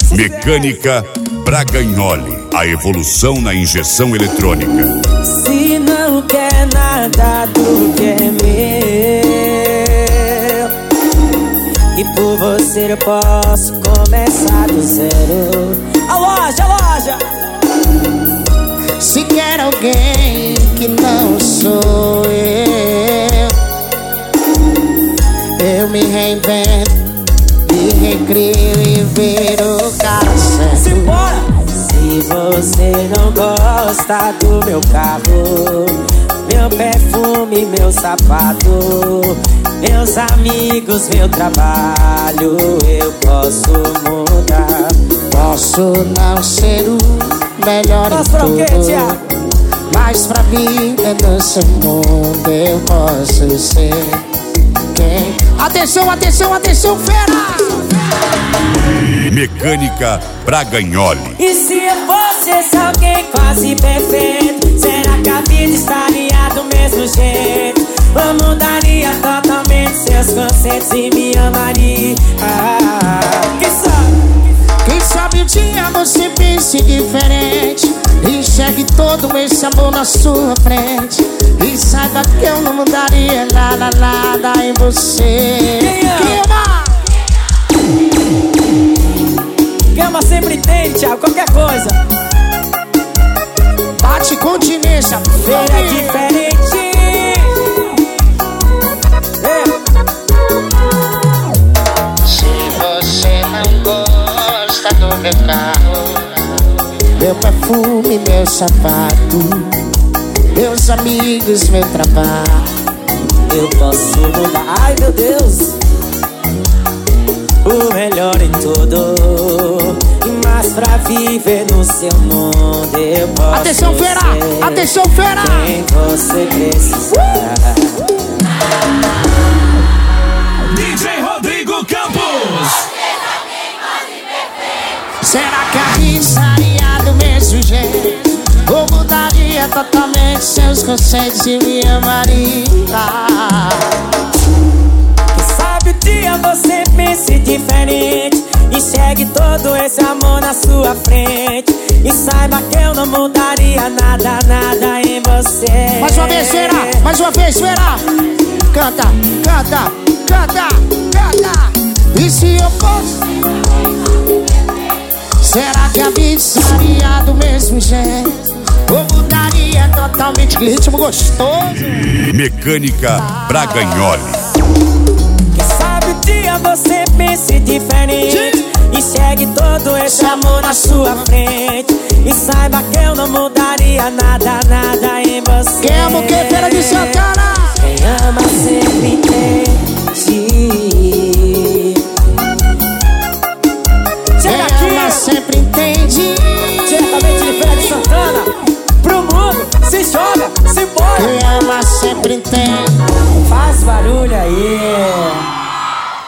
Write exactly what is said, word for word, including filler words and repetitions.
Mecânica Bragagnoli, a evolução na injeção eletrônica. Se não quer nada do que é meu, e por você eu posso começar do zero. A loja, a loja. Se quer alguém que não sou eu, eu me reinvento, me recrio e viro cara certo. Simbora! Se você não gosta do meu carro, meu perfume, meu sapato, meus amigos, meu trabalho, eu posso mudar. Posso não ser o melhor em tudo, mas pra viver nesse mundo eu posso ser quem... Atenção, atenção, atenção, fera! Mecânica Bragagnoli. E se eu fosse esse alguém quase perfeito, será que a vida estaria do mesmo jeito? Ou mudaria totalmente seus conceitos e me amaria? Ah, quem sabe? Quem sabe um dia você pense diferente, enxergue todo esse amor na sua frente, e saiba que eu não mudaria nada, nada em você. Quem ama? Quem ama sempre tem, Thiago, qualquer coisa. Bate continência, feira é diferente. É. Se você não gosta do meu carro, meu perfume, meu sapato, meus amigos, meu trabalho, eu posso mudar. Ai, meu Deus, o melhor em tudo, mas pra viver no seu mundo eu posso. Atenção, fera! Atenção, fera! Quem você precisar. D J Rodrigo Campos. Será que a vida estaria do mesmo jeito? Ou mudaria totalmente seus conceitos e me amaria? Quem sabe um dia você pense diferente, enxergue todo esse amor na sua frente, e saiba que eu não mudaria nada, nada em você. Mais uma vez, Vera! Mais uma vez, Vera! Canta, canta, canta, canta! E se eu fosse... Será que a vida estaria do mesmo jeito? Ou mudaria totalmente? Que ritmo gostoso! Mecânica Bragagnoli. Quem sabe um dia você pense diferente, enxergue todo esse amor na sua frente, e saiba que eu não mudaria nada, nada em você. Quem ama o que? Feira de Santana! Quem ama sempre entende. Chega aqui! Quem ama sempre entende. Diretamente de Feira de Santana, pro mundo, se joga, se embora. Quem ama sempre entende. Faz barulho aí.